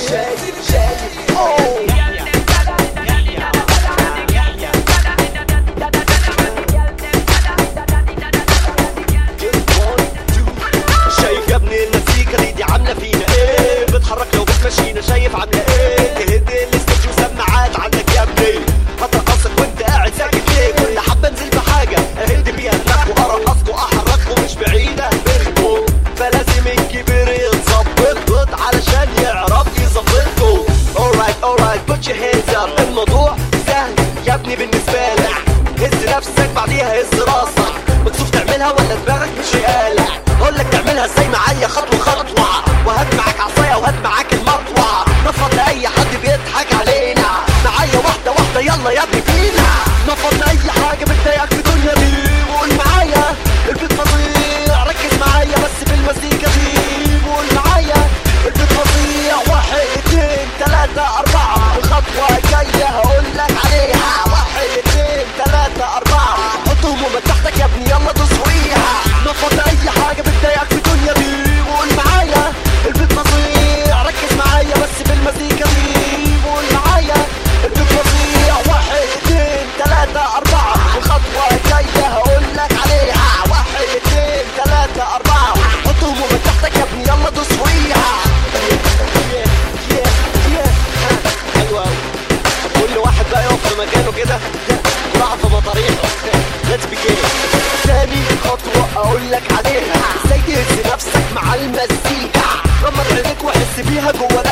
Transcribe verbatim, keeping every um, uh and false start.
شايف شايف اوه شايف يا ابني المزيكا دي عامله فينا ايه؟ بتحرك لو بتمشينا شايف عامله ايه؟ تهد الاستوديو سماعات عندك يا ابني هترقصك وانت قاعد ساكت ليه؟ كل حبه انزل بحاجه اهد بيها دماغكوا ارقصكوا احرككوا مش بعيده منكوا فلازم الكبير يتظبط علشان يعرف يظبطكوا. alright alright put your hands up الموضوع سهل يا ابني بالنسبه لك هز نفسك بعديها هز راسك مكسوف تعملها ولا دماغك مش رقالك اقولك تعملها ازاي معايا خطوه خطوه وهات معاك عصايه وهات معاك المطوه نفض لاي حد بيضحك علينا معايا واحده واحده يلا يا ابني فينا نفض لاي حاجه بتضايقك في الدنيا دي وقول معايا البيت فظيع ركز معايا بس في المزيكا دي وقول معايا البيت فظيع واحد اتنين تلاته اربعه الخطوه الجايه هقولك عليها واحد اتنين تلاته اربعه حط همومك تحتك يا ابني يلا دوس فوقيها نفض اي حاجه بتضايقك في الدنيا دي وقول معايا البيت فظيع ركز معايا بس في المزيكا دي وقول معايا البيت فظيع واحد اتنين تلاته اربعه الخطوه الجايه هقولك عليها واحد اتنين تلاته اربعه حط همومك تحتك يا ابني يلا دوس فوقيها. حلوه كل واحد بقى يقف في مكانه كده راح في مطاريحه. ليتس بيجين تاني خطوه اقولك عليها ازاي تهز نفسك مع المزيكا غمض عينيك وحس بيها جوا